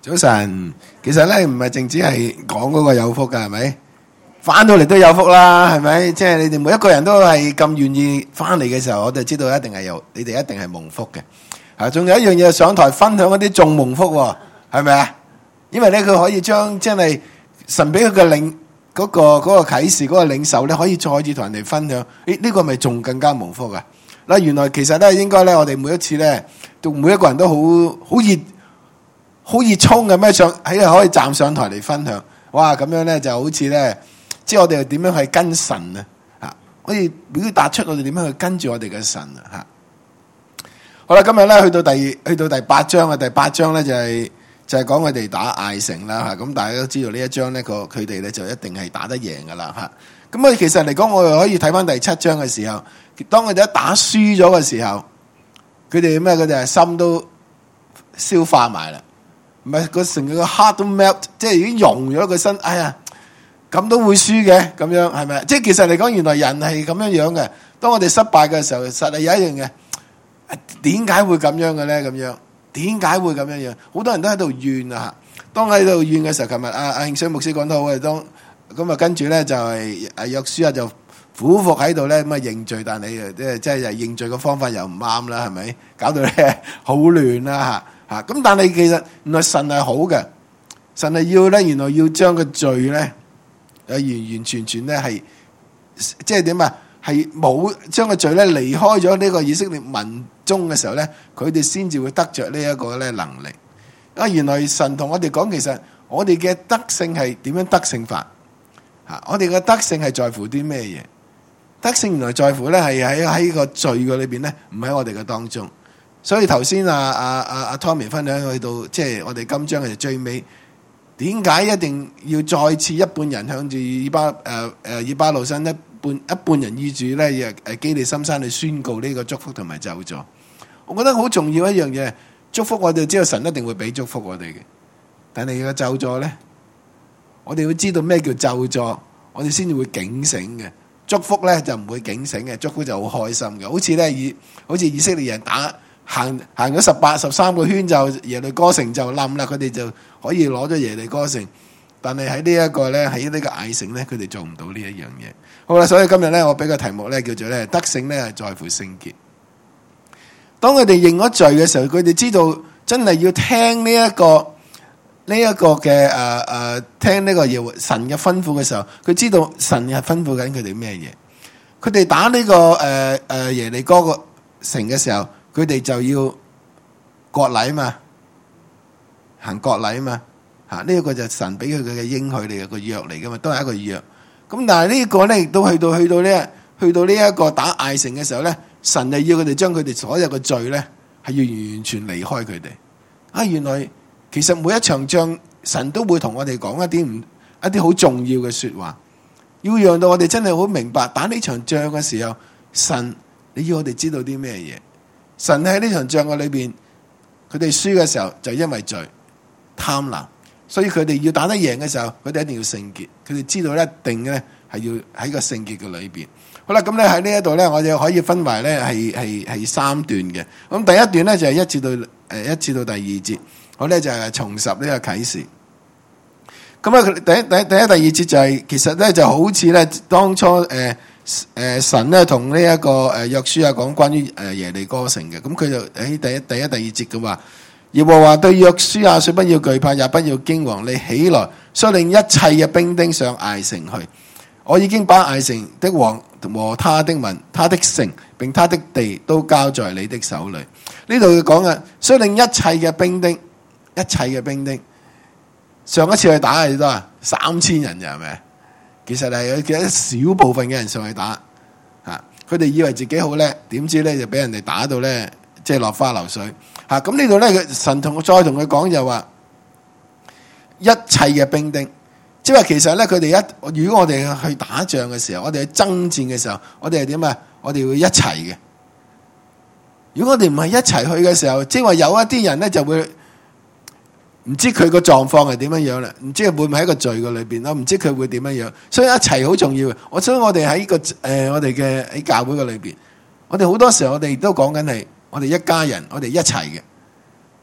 早晨，其實咧唔係淨止係講嗰個有福噶，係咪？翻到嚟都有福啦，係咪？即係你哋每一個人都係咁願意翻嚟嘅時候，我就知道一定係你哋一定係蒙福嘅。啊，仲有一樣嘢上台分享嗰啲仲蒙福喎，係咪啊？因為咧佢可以將真係神俾佢嘅領嗰個啟示嗰個領受咧，可以再次同人哋分享。呢個咪仲更加蒙福啊！嗱，原來其實咧應該咧，我哋每一次咧，每一個人都好熱衷咁樣可以站上台嚟分享。哇！咁樣咧就好似咧，即係我哋點樣去跟神啊？嚇，可以表達出我哋點樣去跟住我哋嘅神啊！嚇。好啦，今日咧去到第八章啊，第八章咧就係講佢哋打艾城啦嚇。咁大家都知道呢一章咧，佢哋咧就一定係打得贏噶啦嚇。咁啊，其實嚟講，我哋可以睇翻第七章嘅時候，當佢哋一打輸咗嘅時候，佢哋咩？佢哋係心都消化埋啦。唔係個成個 heart 都 melt， 即係已經融咗個身。哎呀，咁都會輸嘅，咁樣係咪？即係其實嚟講，原來人係咁樣樣嘅。當我哋失敗嘅時候，實係有一樣嘅，點解會咁樣嘅咧？咁樣點解會咁樣樣？好多人都喺度怨啊！當喺度怨嘅時候，琴日阿慶水牧師講得好嘅，咁啊跟住咧就係約書亞就俯伏喺度咧咁啊認罪，但係即係認罪嘅方法又唔啱啦，係咪？搞到咧好亂啦嚇！咁但係其實原來神係好嘅，神係要咧，原來要將個罪咧，完完全全咧係即係點啊？係冇將個罪咧離開咗呢個以色列民中嘅時候咧，佢哋先至會得着呢一個咧能力。啊，原來神同我哋講，其實我哋嘅得勝係點樣得勝法？嚇，我哋嘅得勝係在乎啲咩嘢？得勝原來在乎咧係喺個罪嘅裏邊咧，唔喺我哋嘅當中。所以頭先阿 Tommy 分享去到即係我哋今章嘅最尾，點解一定要再次一半人向住以巴路山，一半人依住咧基利心山去宣告呢個祝福同埋咒詛？我覺得好重要一樣嘢，祝福我哋知道神一定會俾祝福我哋嘅，但係個咒詛咧，我哋要知道咩叫咒詛，我哋先至會警醒嘅。祝福咧就唔會警醒嘅，祝福就好開心嘅。好似以色列人行咗13個圈就耶利哥城就冧啦，佢哋就可以攞咗耶利哥城。但係喺呢一個咧，喺呢個艾城咧，佢哋做唔到呢一樣嘢。好啦，所以今日咧，我俾個題目咧叫做咧得勝咧係在乎聖潔。當佢哋認咗罪嘅時候，佢哋知道真係要聽呢一個嘅聽呢個神嘅吩咐嘅時候，佢知道神係吩咐緊佢哋咩嘢。佢哋打呢個耶利哥個城嘅時候，佢哋就要割禮嘛，行割禮嘛，呢一個就係神俾佢嘅應許嚟嘅個約嚟噶嘛，都係一個約。咁但係呢個咧亦都去到呢一個打艾城嘅時候咧，神就要佢哋將佢哋所有嘅罪咧係要完全離開佢哋。啊，原來其實每一場仗，神都會同我哋講一啲好重要嘅說話，要讓到我哋真係好明白打呢場仗嘅時候，神你要我哋知道啲咩嘢？神喺呢場仗嘅裏邊，佢哋輸嘅時候就因為罪、貪婪，所以佢哋要打得贏嘅時候，佢哋一定要聖潔。佢哋知道一定咧係要喺個聖潔嘅裏邊。好啦，咁咧喺呢一度咧，我哋可以分埋咧係三段嘅。咁第一段咧就係一至到第二節，我咧就係重拾呢個啟示。咁啊，第一、第二節就係其實咧就好似咧當初神咧同呢一個約書亞講關於耶利哥城嘅，咁佢就喺第一、第二節嘅話，耶和華對約書亞說：不要懼怕，也不要驚惶，你起來，率領一切嘅兵丁上艾城去。我已經把艾城的王和他的民、他的城並他的地都交在你的手裏。呢度要講嘅，率領一切嘅兵丁，一切嘅兵丁。上一次去打係幾多啊？3000人咋，係咪？其實係有幾少部分嘅人上去打，佢哋以為自己好叻，點知咧就俾人哋打到咧，即係落花流水。咁呢度咧，神再同佢講就話，一切嘅兵丁，即係話其實咧，佢哋如果我哋去打仗嘅時候，我哋去爭戰嘅時候，我哋係點啊？我哋會一齊嘅。如果我哋唔係一齊去嘅時候，即係話有一啲人咧就會。唔知佢個狀況係點樣樣啦，唔知會唔會喺個罪嘅裏邊咯，唔知佢會點樣樣，所以一齊好重要嘅。所以我哋喺我哋嘅喺教會嘅裏邊，我哋好多時候我哋都講緊係我哋一家人，我哋一齊嘅。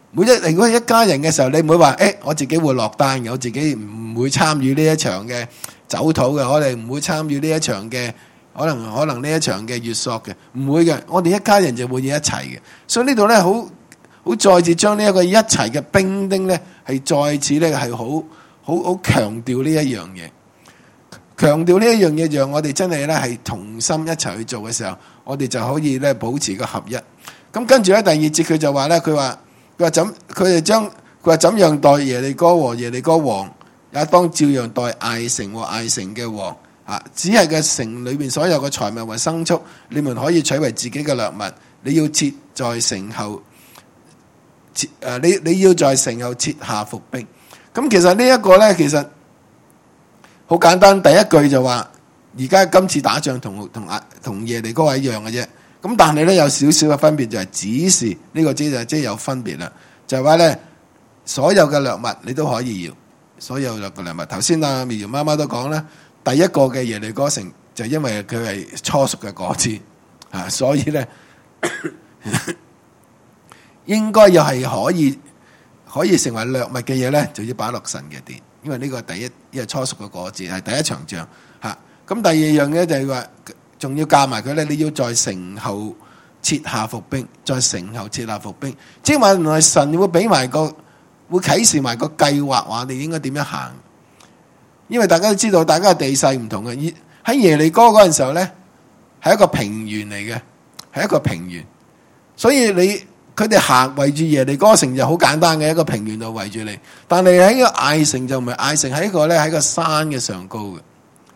如果一家人嘅時候，你唔會話我自己會落單嘅，我自己唔會參與呢一場嘅酒討嘅，我哋唔會參與呢一場嘅可能呢一場嘅月朔嘅，唔會嘅。我哋一家人就會一齊嘅。所以呢度咧好再次將呢一個一齊嘅兵丁咧係再次咧係好強調呢一樣嘢，強調呢一樣嘢，讓我哋真係咧係同心一齊去做嘅時候，我哋就可以咧保持個合一。咁跟住咧第二節佢就話咧，佢話怎樣待耶利哥和耶利哥王，也當照樣待艾城和艾城嘅王。只係個城裏面所有嘅財物和牲畜，你們可以取為自己嘅掠物。你要設在城後，你要在城後設下伏兵。咁其實呢一個咧，其實好簡單。第一句就話，而家今次打仗同耶利哥係一樣嘅啫。咁但係咧有少少嘅分別，就係指示呢個即係有分別啦。就係話咧，所有嘅掠物你都可以要，所有嘅掠物。頭先苗苗媽媽都講啦，第一個嘅耶利哥城就因為佢係初熟嘅果子，所以咧應該又係可以成為掠物嘅嘢咧，就要擺落神嘅殿，因為呢個第一，因為初熟嘅果子係第一場仗嚇。咁第二樣嘢就係話，仲要教埋佢咧，你要在城後設下伏兵，在城後設下伏兵，即係話原來神會俾埋會啟示埋個計劃，話你應該點樣行。因為大家都知道，大家嘅地勢唔同嘅。喺耶利哥嗰陣時候咧，係一個平原嚟嘅，係一個平原，所以佢哋行圍住耶利哥城就好簡單嘅，一個平原度圍住你。但係喺個艾城就唔係，艾城喺個山嘅上高嘅。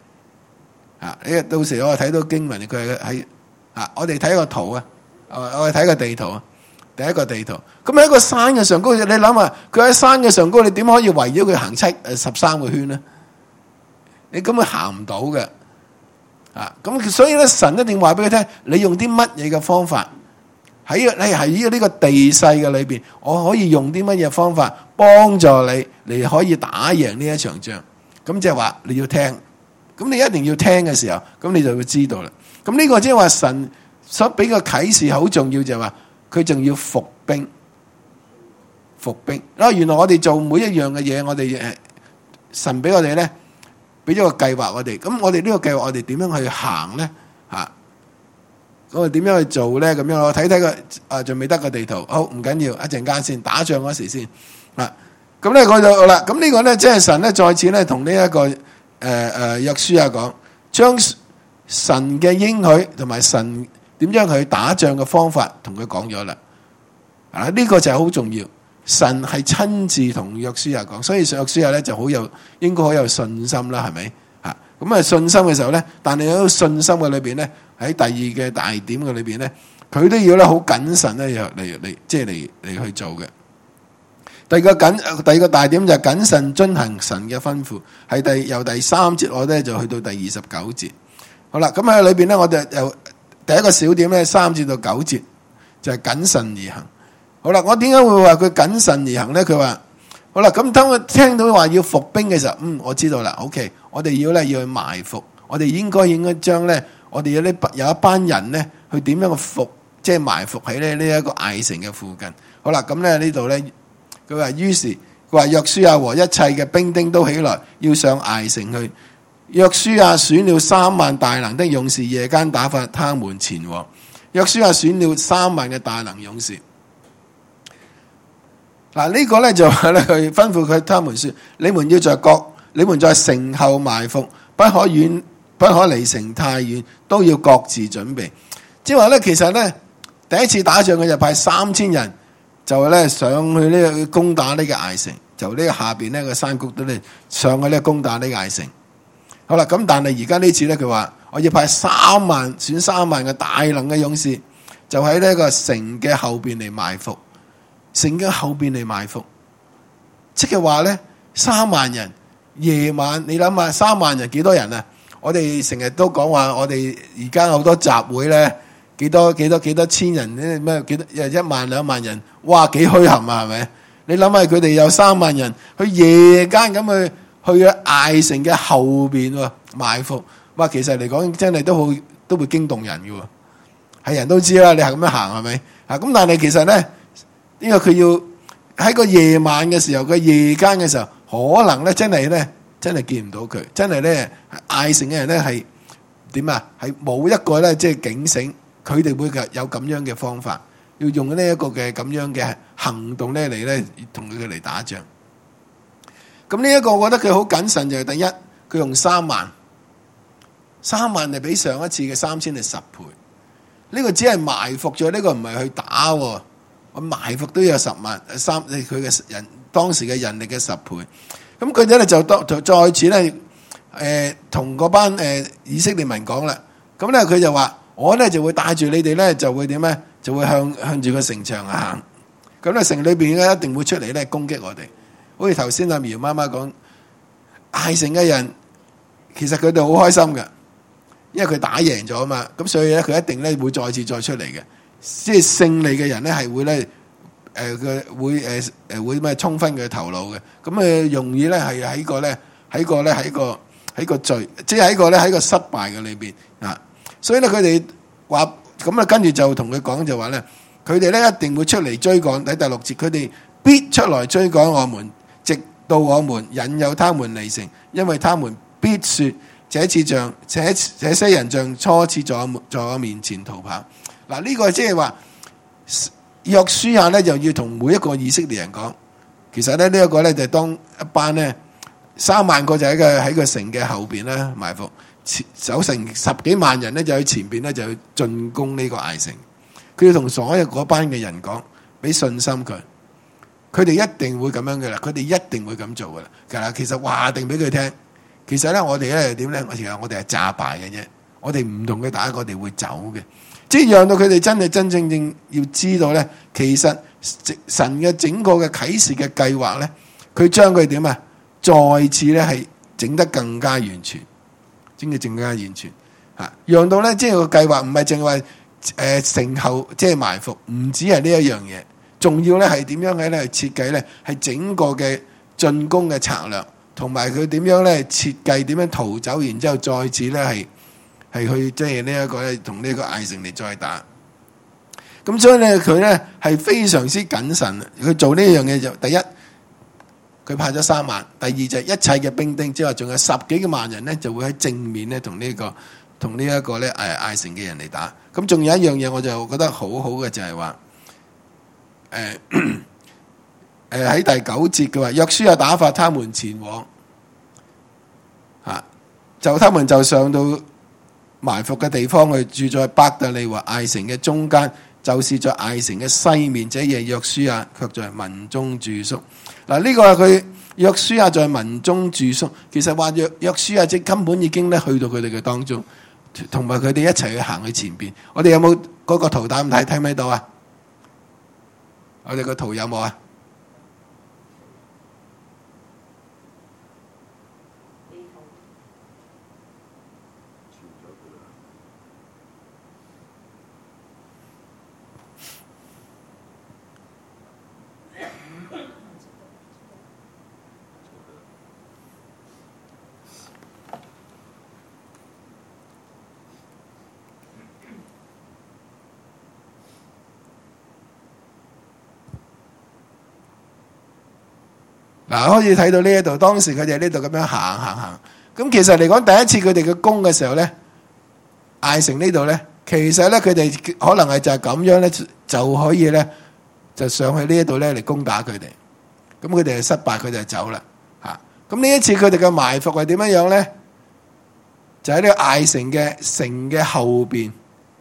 到時我睇到經文，佢係喺我哋睇個圖啊，我哋睇個地圖啊，第一個地圖。咁喺一個山嘅上高，你諗下，佢喺山嘅上高，你點可以圍繞佢行13個圈呢？你根本行唔到嘅。咁所以咧，神一定話俾佢聽，你用啲乜嘢嘅方法喺呢個地勢嘅裏邊，我可以用啲乜嘢方法幫助你可以打贏呢一場仗。咁即係話你要聽，咁你一定要聽嘅時候，咁你就會知道啦。咁呢個即係話神所俾個啟示好重要，就係話佢仲要伏兵。原來我哋做每一樣嘅嘢，我哋神俾我哋咧，俾咗個計劃我哋。咁我哋呢個計劃，我哋點樣去行咧？我哋點樣去做咧？咁樣我睇個仲未得個地圖。好，唔緊要，一陣間先打仗嗰時先。咁咧我就好啦。咁呢個咧即係神咧再次咧同呢一個約書亞講，將神嘅應許同埋神點樣去打仗嘅方法同佢講咗啦。呢個就係好重要。神係親自同約書亞講，所以約書亞咧就應該好有信心啦，係咪？咁信心嘅時候咧，但係喺信心嘅裏邊咧，喺第二嘅大點嘅裏邊咧，佢都要咧好謹慎咧，嚟去做嘅。第二個大點就係謹慎遵行神嘅吩咐，係由第3節我咧就去到第29節。好啦，咁喺裏邊咧，我哋由第一個小點咧3節到9節就係謹慎而行。好啦，我點解會話佢謹慎而行咧？佢話好啦，咁當我聽到話要伏兵嘅時候，我知道啦。OK， 我哋要去埋伏，我哋應該將咧，我哋有一班人咧去點樣去即係埋伏喺呢一個艾城嘅附近。好啦，咁咧呢度咧，佢話於是佢話約書亞和一切嘅兵丁都起來，要上艾城去。約書亞選了3萬大能的勇士，夜間打發他們前往。約書亞選了3萬嘅大能勇士。呢個咧就係咧佢吩咐他們說：你們要你們在城後埋伏，不可離城太遠，都要各自準備。即係話咧，其實咧第一次打仗佢就派3000人，就咧上去呢個攻打呢個艾城，就呢個下邊呢個山谷度咧上去咧攻打呢個艾城。好啦，咁但係而家呢次咧，佢話我要派選3萬嘅大能嘅勇士，就喺呢個城嘅後邊嚟埋伏。城嘅後邊嚟埋伏，即係話咧3萬人夜晚，你諗下3萬人幾多人啊？我哋成日都講話，我哋而家好多集會咧，幾多千人咧，咩幾多1萬2萬人，哇幾墟冚啊，係咪？你諗下佢哋有3萬人去夜間咁去艾城嘅後邊埋伏，哇！其實嚟講真係都會驚動人嘅，係人都知啦，你係咁樣行係咪？咁但係其實咧。因為佢喺個夜晚嘅時候，個夜間嘅時候，可能咧真係見唔到佢，真係咧艾城嘅人咧係點啊？係冇一個咧即係警醒，佢哋會有咁樣嘅方法，要用呢一個嘅咁樣嘅行動咧嚟咧同佢哋嚟打仗。咁呢一個我覺得佢好謹慎，就係第一，佢用3萬係比上一次嘅3000係10倍。呢個只係埋伏咗，呢個唔係去打，我埋伏都有10萬佢嘅人當時嘅人力嘅10倍。咁佢哋咧就再次咧同嗰班以色列民講啦。咁咧佢就話：我咧就會帶住你哋咧，就會點咧？就會向住個城牆行。咁咧城裏邊咧一定會出嚟咧攻擊我哋。好似頭先阿苗媽媽講，艾城嘅人其實佢哋好開心嘅，因為佢打贏咗啊嘛。咁所以咧佢一定咧會再次再出嚟嘅。即係勝利嘅人咧係會咧會咩衝昏佢嘅頭腦嘅。咁容易咧係喺個罪，即係喺個失敗嘅裏邊啊。所以咧佢哋話咁啊，跟住就同佢講就話咧，佢哋咧一定會出嚟追趕。喺第6節，佢哋必出來追趕我們，直到我們引誘他們離城，因為他們必說這些人像初次在我面前逃跑。嗱，呢個即係話約書亞咧就要同每一個以色列人講，其實咧呢一個咧就當一班咧3萬個就喺個城嘅後邊咧埋伏，守城10幾萬人咧就喺前邊咧就去進攻呢個艾城。佢要同所有嗰班嘅人講，俾信心佢，佢哋一定會咁樣嘅啦，佢哋一定會咁做嘅啦。其實話定俾佢聽，其實咧我哋咧點咧？其實我哋係詐敗嘅啫，我哋唔同佢打，我哋會走嘅。即係讓到佢哋真正要知道咧，其實神嘅整個嘅啟示嘅計劃咧，佢將佢點啊？再次咧係整得更加完全，整得更加完全嚇，讓到咧即係個計劃唔係淨係話成後即係埋伏，唔止係呢一樣嘢，仲要咧係點樣嘅咧設計咧係整個嘅進攻嘅策略，同埋佢點樣咧設計點樣逃走，然之後再次咧係去即係呢一個咧同呢個艾城嚟再打。咁所以咧佢咧係非常之謹慎，佢做呢樣嘢就第一，佢派咗3萬，第二就係一切嘅兵丁，即係話仲有10幾個萬人咧就會喺正面咧同呢一個咧艾城嘅人嚟打。咁仲有一樣嘢我就覺得好好嘅就係話喺第9節佢話約書亞打發他們前往他們就上到埋伏嘅地方去，住在伯特利和艾城嘅中間，就是在艾城嘅西面。這夜約書亞卻在民中住宿。嗱，呢個係佢約書亞在民中住宿，其實話約書亞即根本已經咧去到佢哋嘅當中，同埋佢哋一齊去行去前邊。我哋有冇嗰個圖打咁睇唔睇到啊？我哋個圖有冇啊？嗱，可以睇到呢一度，當時佢哋喺呢度咁樣行。咁其實嚟講，第一次佢哋嘅攻嘅時候咧，艾城呢度咧，其實咧佢哋可能係就係咁樣咧，就可以咧就上去呢一度咧嚟攻打佢哋。咁佢哋係失敗，佢哋就走啦。咁呢一次佢哋嘅埋伏係點樣咧？就喺呢個艾城嘅後邊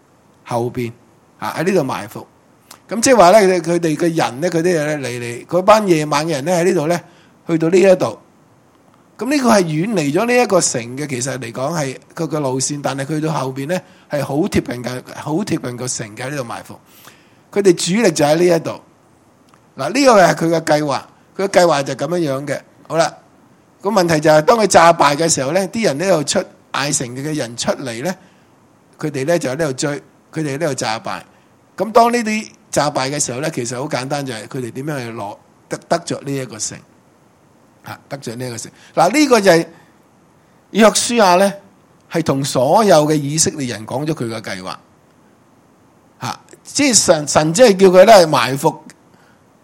喺呢度埋伏。咁即係話咧，佢哋嘅人咧，佢啲嚟嗰班夜晚嘅人咧喺呢度咧。去到呢一度，咁呢個係遠離咗呢一個城嘅，其實嚟講係佢個路線，但係去到後邊咧係好貼近個城嘅，喺呢度埋伏。佢哋主力就喺呢一度。嗱，呢個係佢嘅計劃，佢嘅計劃就咁樣嘅。好啦，個問題就係當佢詐敗嘅時候咧，啲人呢度出艾城嘅人出嚟咧，佢哋咧就喺呢度追，佢哋喺呢度詐敗。咁當呢啲詐敗嘅時候咧，其實好簡單，就係佢哋點樣去得着呢一個城。得罪呢個城。嗱，呢個就係約書亞咧，係同所有嘅以色列人講咗佢嘅計劃。即係神即係叫佢咧埋伏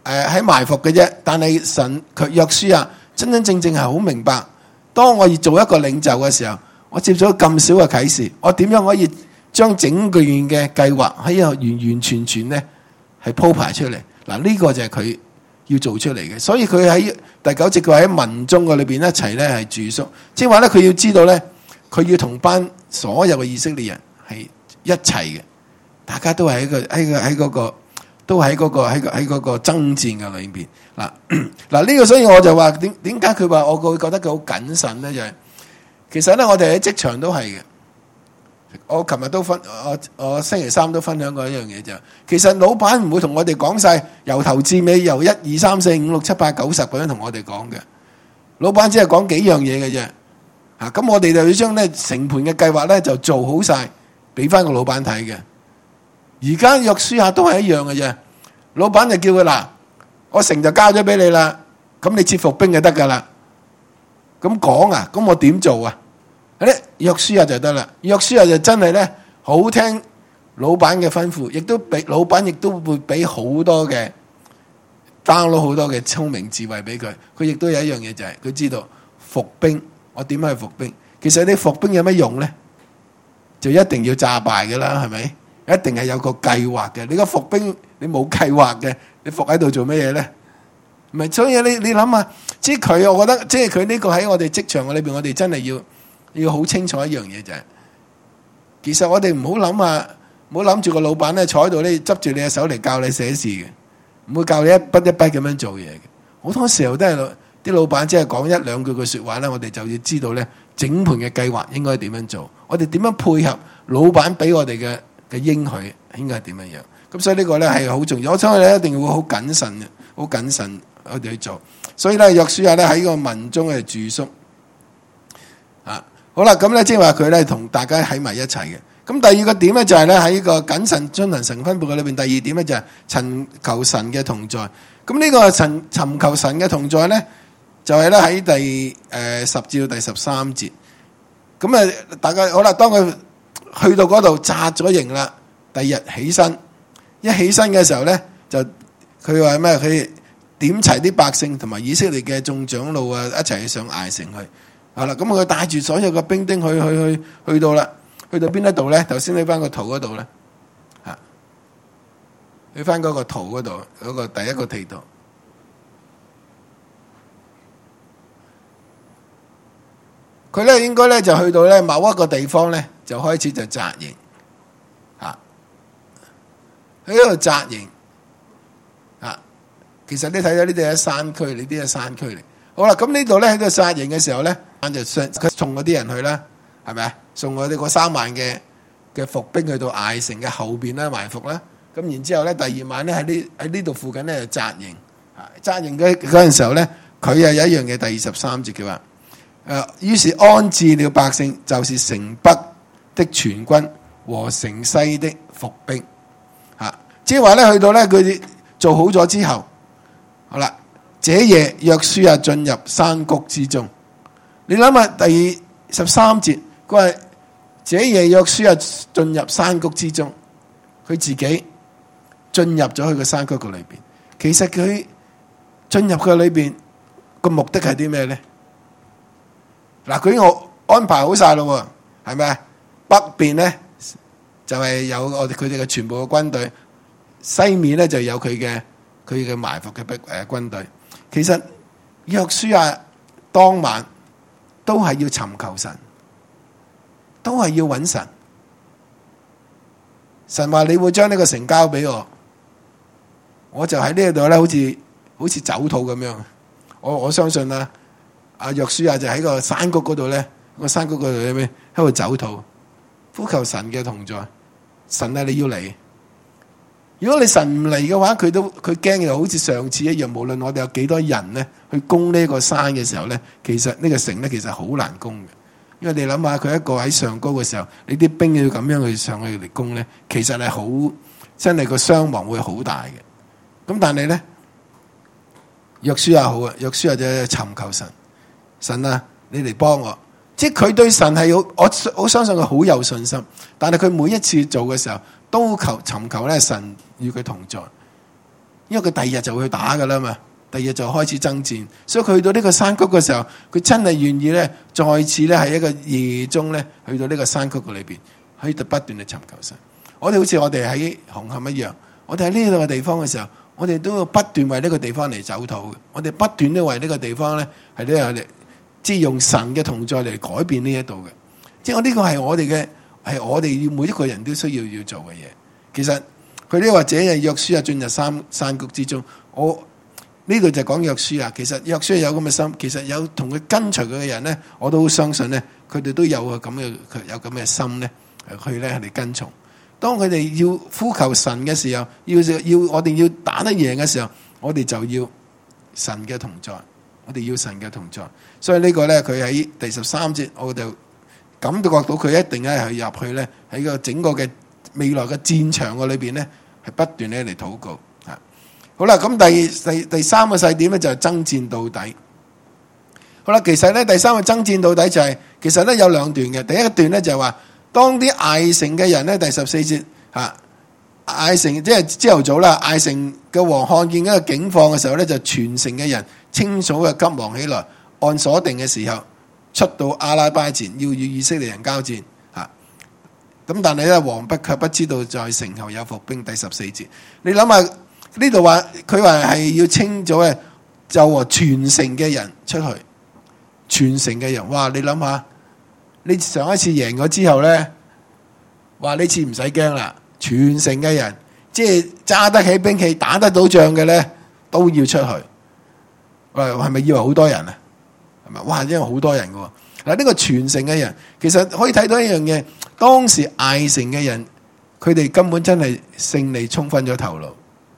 喺埋伏嘅啫。但係神佢約書亞真真正正係好明白，當我要做一個領袖嘅時候，我接咗咁少嘅啟示，我點樣可以將整個嘅計劃喺度完完全全咧係鋪排出嚟？嗱，呢個就係佢要做出嚟嘅。所以佢喺第9節佢喺民眾嘅裏邊一齊咧係住宿，即係話咧佢要知道咧，佢要同班所有嘅以色列人係一齊嘅，大家都係喺嗰個爭戰嘅裏邊。嗱呢個，所以我就話點解佢話我會覺得佢好謹慎咧？就係其實咧，我哋喺職場都係嘅。我琴日都我星期三都分享過一樣嘢，就其實老闆唔會同我哋講晒由頭至尾，由1、2、3、4、5、6、7、8、9、10咁樣同我哋講嘅。老闆只係講幾樣嘢嘅啫。咁我哋就要將咧成盤嘅計劃咧就做好晒，俾翻個老闆睇嘅。而家約書亞都係一樣嘅啫。老闆就叫佢嗱，我城就交咗俾你啦，咁你設伏兵就得噶啦。咁講啊，咁我點做啊？約書亞就得啦。約書亞就真係咧好聽老闆嘅吩咐，亦都俾老闆亦都會俾好多嘅 download 好多嘅聰明智慧俾佢。佢亦都有一樣嘢就係佢知道伏兵，我點樣去伏兵？其實你伏兵有乜用咧？就一定要詐敗嘅啦，係咪？一定係有個計劃嘅。你個伏兵你冇計劃嘅，你伏喺度做乜嘢咧？唔係，所以你諗下，即係佢，我覺得即係佢呢個喺我哋職場嘅裏邊，我哋真係要好清楚一樣嘢就係，其實我哋唔好諗啊，唔好諗住個老闆咧坐喺度咧執住你嘅手嚟教你寫字嘅，唔會教你一筆一筆咁樣做嘢嘅。好多時候都係啲老闆只係講1、2句嘅說話咧，我哋就要知道咧整盤嘅計劃應該點樣做，我哋點樣配合老闆俾我哋嘅應許應該係點樣樣。咁所以呢個咧係好重要，我相信你一定會好謹慎嘅，好謹慎我哋去做。所以咧約書亞咧喺個民中嘅住宿。好啦，咁咧即係話佢咧同大家喺埋一齊嘅。咁第二個點咧就係咧喺個謹慎遵行神吩咐嘅裏邊，第二點咧就係尋求神嘅同在。咁呢個尋求神嘅同在咧，就係咧喺第10至到第13節。咁啊，大家好啦，當佢去到嗰度紮咗營啦，第二日起身，一起身嘅時候咧，就佢話咩？佢點齊啲百姓同埋以色列嘅眾長老啊，一齊上艾城去。好啦，咁佢帶住所有嘅兵丁去到啦，去到邊一度咧？頭先去翻個圖嗰度咧，去翻嗰個圖嗰度，嗰個第一個地圖。佢咧應該咧就去到咧某一個地方咧，就開始就紮營，喺度紮營，其實你睇到呢啲係山區，呢啲係山區嚟。好啦，咁呢度咧喺度紮營嘅時候咧，就佢送嗰啲人去啦，係咪啊？送我哋嗰3萬嘅伏兵去到艾城嘅後邊啦，埋伏啦。咁然之後咧，第2晚咧喺呢度附近咧就紮營。紮營嗰陣時候咧，佢又有一樣嘢，第23節佢話：於是安置了百姓，就是城北的全軍和城西的伏兵。即係話咧，去到咧佢哋做好咗之後，好啦。這夜約書亞進入山谷之中，你諗下第13節，佢話這夜約書亞進入山谷之中，佢自己進入咗去個山谷嘅裏邊。其實佢進入佢裏邊個目的係啲咩咧？嗱，佢我安排好晒咯，係咪啊？北邊咧就係有佢哋嘅全部嘅軍隊，西面咧就有佢嘅埋伏嘅軍隊。其實約書亞當晚都係要尋求神，都係要揾神。神話你會將呢個城交俾我，我就喺呢度咧，好似走土咁樣。我相信啦，阿約書亞就喺個山谷嗰度咧，個山谷嗰度喺度走土，呼求神嘅同在。神啊，你要嚟！如果你神唔嚟嘅話，佢驚又好似上次一樣。無論我哋有幾多人咧去攻呢個山嘅時候咧，其實呢個城咧其實好難攻嘅。因為你諗下，佢一個喺上高嘅時候，你啲兵要咁樣去上去嚟攻咧，其實係好真係個傷亡會好大嘅。咁但係咧，約書亞好啊，約書亞就尋求神，神啊，你嚟幫我。即係佢對神係我相信佢好有信心，但係佢每一次做嘅時候，都尋求咧神與佢同在。 因為佢第二日就會去打噶啦嘛，第二日就開始爭戰，所以佢去到呢個山谷嘅時候，佢真係願意咧，再次咧喺一個夜中咧，去到呢個山谷嘅裏邊，可以不斷地尋求神。我哋好似我哋喺紅磡一樣，我哋喺呢度嘅地方嘅時候，我哋都要不斷為呢個地方嚟走禱嘅，我哋不斷都為呢個地方咧係都有嚟，即係用神嘅同在嚟改變呢一度嘅。即係我呢個係我哋嘅，係我哋要每一個人都需要做嘅嘢。其實佢呢或者係約書亞進入山谷之中，我呢度就講約書亞。其實約書亞有咁嘅心，其實有同佢跟隨佢嘅人咧，我都好相信咧，佢哋都有咁嘅心咧，去咧嚟跟從。當佢哋要呼求神嘅時候，要我哋要打得贏嘅時候，我哋就要神嘅同在，我哋要神嘅同在。所以呢個咧，佢喺第13節，我就感覺到佢一定咧係入去咧喺個整個嘅未來嘅戰場嘅裏邊咧，係不斷咧嚟禱告。好啦，咁第三個細點咧就係爭戰到底。好啦，其實咧第三個爭戰到底就係，其實咧有兩段嘅。第一段咧就係話，當啲艾城嘅人咧，第14節艾城即係朝頭早啦，艾城嘅王看見一個景況嘅時候咧，就全城嘅人清早嘅急忙起來，按所定嘅時候出到阿拉巴前，要與以色列人交戰。咁但係咧，王卻不知道在城後有伏兵。第14節，你諗下呢度話佢話係要清早嘅，就和全城嘅人出去，全城嘅人，哇！你諗下，你上一次贏咗之後咧，話呢次唔使驚啦，全城嘅人即係揸得起兵器、打得到仗嘅咧，都要出去。喂，係咪以為好多人啊？係咪？哇！因為好多人嘅喎。嗱，呢個全城嘅人，其實可以睇到一樣嘢，當時艾城嘅人，佢哋根本真係勝利沖昏咗頭腦，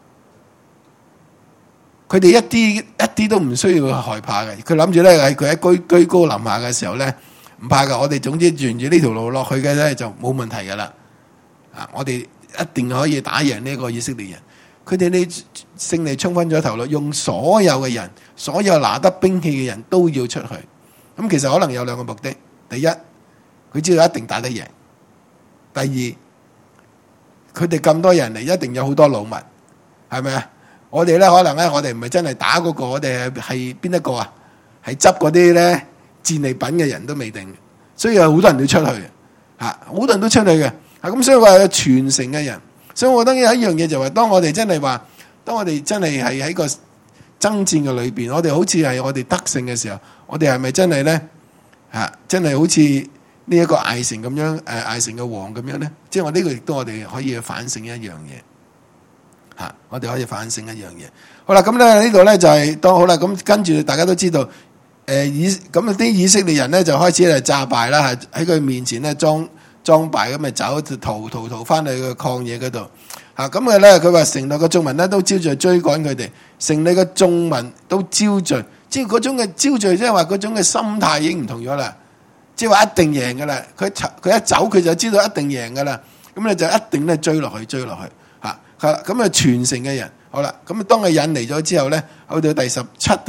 佢哋一啲都唔需要害怕嘅。佢諗住咧，喺佢喺居高臨下嘅時候咧，唔怕噶。我哋總之沿住呢條路落去嘅咧，就冇問題噶啦。我哋一定可以打贏呢個以色列人。佢哋呢勝利沖昏咗頭腦，用所有嘅人，所有拿得兵器嘅人都要出去。咁其實可能有兩個目的：第一，佢知道一定打得贏；第二，佢哋咁多人嚟，一定有好多老民，係咪啊？我哋咧可能咧，我哋唔係真係打嗰個，我哋係邊一個啊？係執嗰啲咧戰利品嘅人都未定，所以有好多人都出去，好多人都出去嘅。咁所以話有全城嘅人，所以我覺得有一樣嘢就係，當我哋真係係喺個爭戰嘅裏邊，我哋好似係我哋得勝嘅時候，我哋係咪真係咧真係好似呢一個艾城咁樣，艾城嘅王咁樣咧？即係我呢個亦都我哋可以反省一樣嘢，我哋可以反省一樣嘢。好啦，咁咧呢度咧就係當好啦，咁跟住大家都知道，咁啲以色列人咧就開始嚟詐敗啦，喺佢面前咧裝敗咁咪走逃翻去個曠野嗰度。咁嘅咧，佢話城內嘅眾民咧都招聚追趕佢哋，城裏嘅眾民都招聚，即係嗰種嘅招聚，即係話嗰種嘅心態已經唔同咗啦。即係話一定贏噶啦，佢一走佢就知道一定贏噶啦，咁咧就一定咧追落去嚇。咁啊全城嘅人，好啦，咁當佢引嚟咗之後咧，去到第17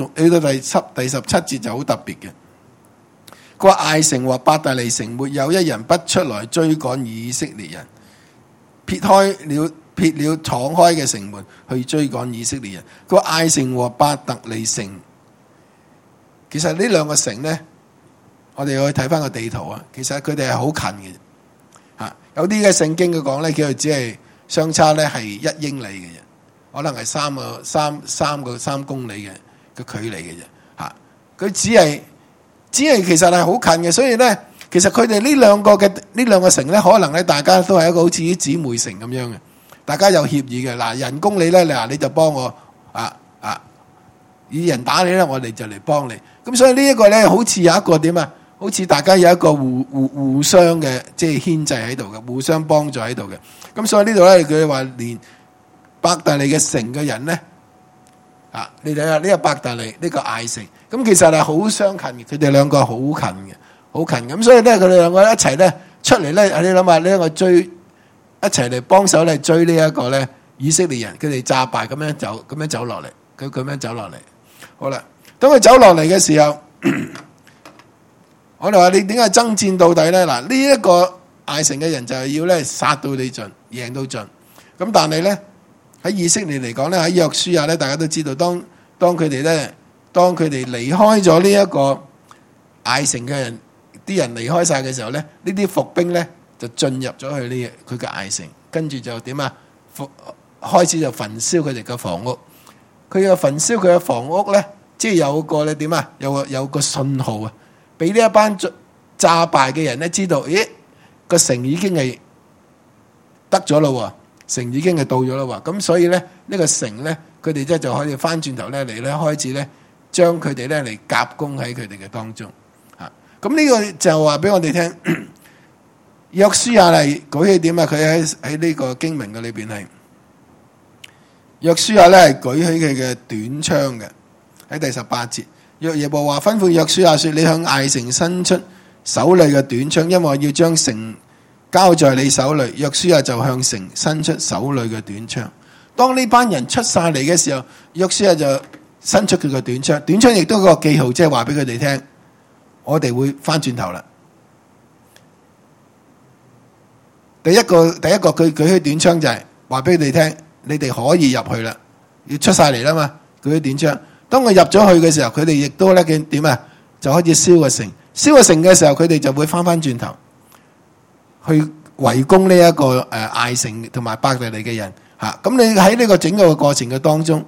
節就好特別嘅。佢話艾城和伯特利城沒有一人不出來追趕以色列人，撇了敞開嘅城門去追趕以色列人。佢話艾城和伯特利城，其實呢兩個城咧，我哋去睇翻個地圖啊，其實佢哋係好近嘅。有啲嘅聖經佢講咧，佢只係相差咧係1英里嘅啫，可能係3公里嘅距離嘅啫。佢只係其實係好近嘅，所以咧，其實佢哋呢兩個城咧，可能咧大家都係一個好似啲姊妹城咁樣嘅，大家有協議嘅。嗱，人工你咧，你就幫我以人打你咧，我哋就嚟幫你。咁所以呢一個咧，好似有一個點啊？好似大家有一個互相嘅即係牽制喺度嘅，互相幫助喺度嘅。咁所以呢度咧，佢話連伯特利嘅城嘅人咧，你睇下呢個伯特利，呢個艾城，咁其實係好相近嘅，佢哋兩個好近嘅，好近。咁所以咧，佢哋兩個一齊咧出嚟咧，你諗下呢一個追一齊嚟幫手嚟追呢一個咧以色列人，佢哋詐敗咁樣走落嚟，佢咁樣走落嚟。好啦，當佢走落嚟嘅時候，我哋話你點解爭戰到底咧？嗱，呢一個艾城嘅人就係要咧殺到你盡，贏到盡。咁但係咧， 喺以色列嚟講咧，喺約書亞咧，大家都知道，當佢哋離開咗呢一個艾城嘅人，啲人離開晒嘅時候咧，呢啲伏兵咧就進入咗去佢嘅艾城，跟住就點啊？開始就焚燒佢哋嘅房屋。佢又焚燒佢嘅房屋咧，即係有個咧點啊？有個信號啊，俾呢一班詐敗嘅人咧知道，咦，個城已經係得咗咯，城已經係到咗咯。咁所以咧呢個城咧，佢哋就可以翻轉頭咧嚟咧開始咧將佢哋咧嚟夾攻喺佢哋嘅當中。咁呢個就話俾我哋聽，約書亞嚟舉起點啊？佢喺呢個經文嘅裏邊係約書亞咧係舉起佢嘅短槍嘅，喺第18節。若耶和華吩咐約書亞說：你向艾城伸出手裏嘅短槍，因為我要將城交在你手裏。約書亞就向城伸出手裏嘅短槍。當呢班人出晒嚟嘅時候，約書亞就伸出佢嘅短槍。短槍亦都係個記號，即係話俾佢哋聽，我哋會翻轉頭啦。第一個佢舉起短槍就係話俾佢哋聽，你哋可以入去啦，要出晒嚟啦嘛。舉起短槍，當佢入咗去嘅時候，佢哋亦都咧點啊？就開始燒個城。燒個城嘅時候，佢哋就會翻轉頭去圍攻呢一個艾城同埋伯特利嘅人嚇。咁你喺呢個整個過程嘅當中，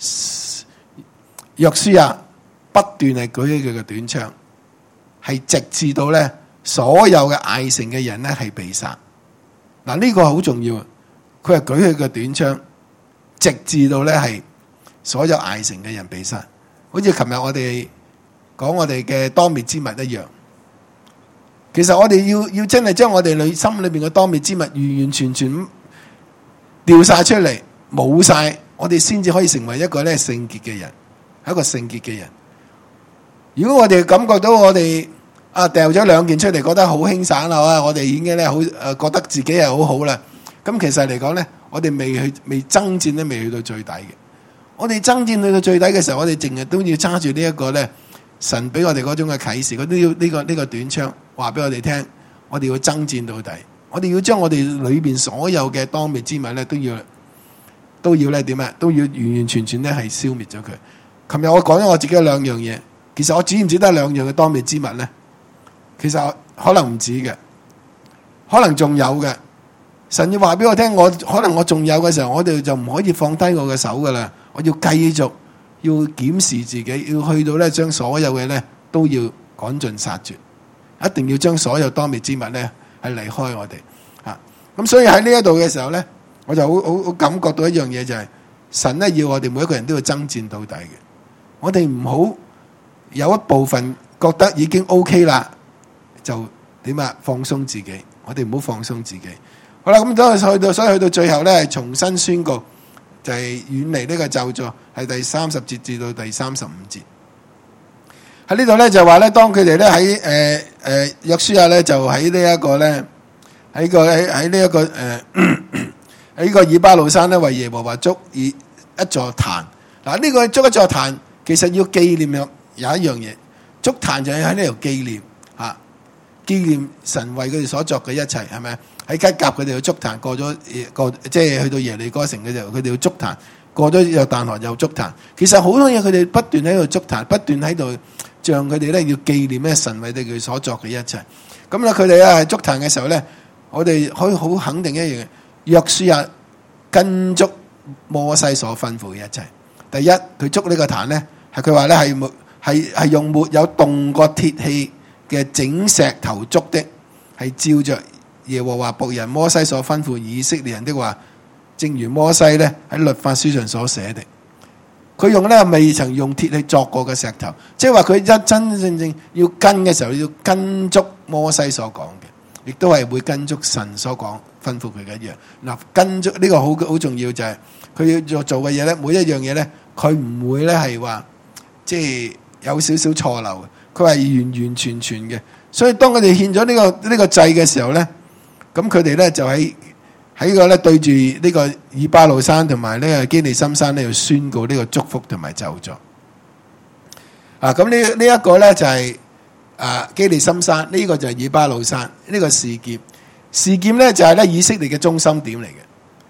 約書亞不斷係舉起佢嘅短槍，係直至到咧所有嘅艾城嘅人咧係被殺。嗱，呢個好重要啊！佢係舉起個短槍，直至到咧係所有艾城嘅人被殺。好似琴日我哋講我哋嘅當滅之物一樣。其實我哋要真係將我哋心裏邊嘅當滅之物完完全全掉晒出嚟，冇晒，我哋先至可以成為一個咧聖潔嘅人，係一個聖潔嘅人。如果我哋感覺到我哋掉咗兩件出嚟，覺得好輕省啦，我哋已經咧好覺得自己係好好啦。咁其實嚟講咧，我哋未爭戰咧，未去到最底嘅。我哋爭戰去到最底嘅時候，我哋淨係都要揸住呢一個咧神俾我哋嗰種嘅啟示，佢都要呢個短槍話俾我哋聽，我哋要爭戰到底，我哋要將我哋裏邊所有嘅當滅之物咧都要咧點啊？都要完完全全咧係消滅咗佢。琴日我講咗我自己兩樣嘢，其實我只唔止得兩樣嘅當滅之物咧？其實可能唔止嘅，可能仲有嘅。神要話俾我聽，可能我仲有嘅時候，我哋就唔可以放低我嘅手噶啦。我要繼續要檢視自己，要去到咧將所有嘅咧都要趕盡殺絕，一定要將所有當滅之物咧係離開我哋嚇。咁所以喺呢一度嘅時候咧，我就好感覺到一樣嘢，就係神咧要我哋每一個人都要爭戰到底嘅。我哋唔好有一部分覺得已經 OK 啦，就點啊放鬆自己。我哋唔好放鬆自己。好啦，咁所以去到最後咧，係重新宣告，就係遠離呢個咒詛，係第30節至到第35節。喺呢度咧就話咧，當佢哋咧喺約書亞咧就喺呢一個咧喺呢個以巴路山咧為耶和華築一座壇。嗱，呢個築一座壇其實要紀念有一樣嘢，築壇就係喺呢度紀念嚇，紀念神為佢哋所作嘅一切，係咪？喺吉甲佢哋要築壇，即係去到耶利哥城嘅時候，佢哋要築壇，過咗約旦河又築壇。其實好多嘢佢哋不斷喺度築壇，不斷喺度像佢哋咧要紀念咧神為佢哋所作嘅一切。咁咧佢哋咧築壇嘅時候咧，我哋可以好肯定一樣嘢，約書亞跟足摩西所吩咐嘅一切。第一，佢築呢個壇咧，係佢話咧係用沒有動過鐵器嘅整石頭築的，係照着耶和華僕人摩西所吩咐以色列人的話，正如摩西咧喺律法書上所寫的。佢用咧未曾用鐵器作過嘅石頭，即係話佢真真正正要跟嘅時候，要跟足摩西所講嘅，亦都係會跟足神所講吩咐佢嘅一樣。嗱，跟足呢個好重要，就係佢要做嘅嘢咧，每一樣嘢咧，佢唔會咧係話即係有少少錯漏嘅，佢係完完全全嘅。所以當佢哋獻咗呢個祭嘅時候咧，咁佢哋咧就喺個咧對住呢個以巴路山同埋呢個基利心山咧，要宣告呢個祝福同埋咒詛。咁呢一個咧就係基利心山，呢個就係以巴路山。呢個示劍咧就係咧以色列嘅中心點嚟嘅。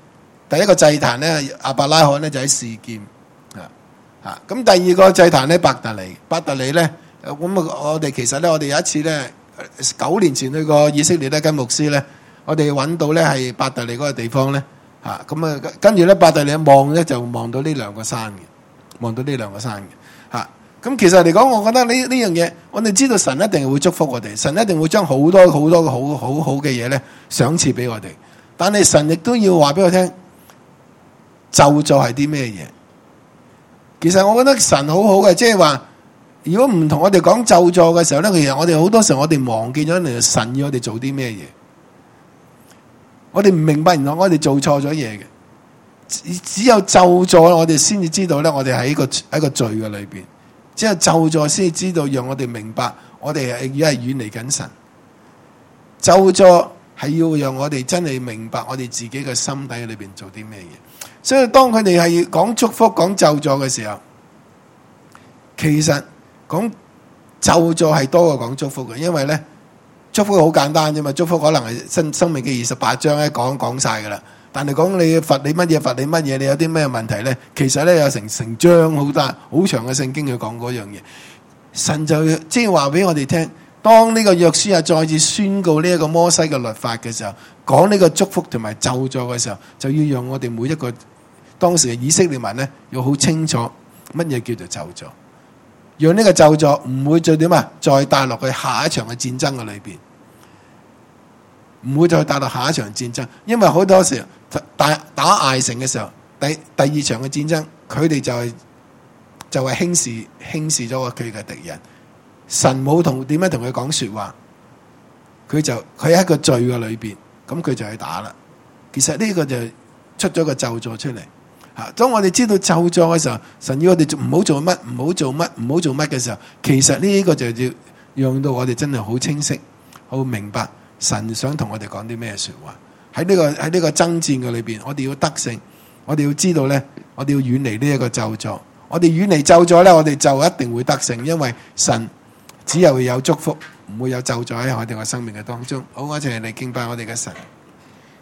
第一個祭壇咧，亞伯拉罕咧就喺示劍咁第二個祭壇咧，伯特利咧，咁我哋其實咧，我哋有一次咧，9年前去過以色列咧，跟牧師咧，我哋揾到咧係伯特利嗰個地方咧，跟住咧伯特利一望咧就望到呢兩個山嘅，咁其實嚟講，我覺得呢樣嘢，我哋知道神一定會祝福我哋，神一定會將好多好嘅嘢咧賞賜俾我哋，但係神亦都要話俾我聽，咒詛係啲咩嘢？其實我覺得神好好嘅，即係話，如果唔同我哋講咒詛嘅時候咧，其實我哋好多時候我哋忘記咗神要我哋做啲咩嘢，我哋唔明白原來我哋做錯咗嘢嘅，只有咒詛我哋先至知道咧，我哋喺一個罪嘅裏邊，只有咒詛先至知道，讓我哋明白我哋係遠離緊神。咒詛係要讓我哋真係明白我哋自己嘅心底裏邊做啲咩嘢。所以當佢哋係講祝福講咒詛嘅時候，其實講咒詛係多過講祝福嘅，因為咧祝福好簡單啫嘛，祝福可能係生命嘅28章咧講晒噶啦，但係講你罰你乜嘢，你有啲咩問題咧，其實咧有成章好大好長嘅聖經去講嗰樣嘢。神就即係話俾我哋聽，當呢個約書亞再次宣告呢一個摩西嘅律法嘅時候，講呢個祝福同埋咒詛嘅時候，就要讓我哋每一個當時嘅以色列民咧，要好清楚乜嘢叫做咒詛，讓呢個咒詛唔會再點啊，再帶落去下一場嘅戰爭嘅裏邊，唔會再帶落下一場戰爭，因為好多時候打艾城嘅時候，第二場嘅戰爭，佢哋就係輕視咗佢嘅敵人，神冇點樣同佢講說話，佢喺一個罪嘅裏邊，咁佢就去打啦。其實呢個就出咗個咒詛出嚟。當我哋知道咒詛嘅時候，神要我哋唔好做乜嘅時候，其實呢個就要讓到我哋真係好清晰，好明白神想同我哋講啲咩說話。喺呢個爭戰嘅裏邊，我哋要得勝，我哋要知道咧，我哋要遠離呢一個咒詛。我哋遠離咒詛咧，我哋就一定會得勝，因為神只有祝福，唔會有咒詛喺我哋嘅生命嘅當中。好，我哋嚟敬拜我哋嘅神。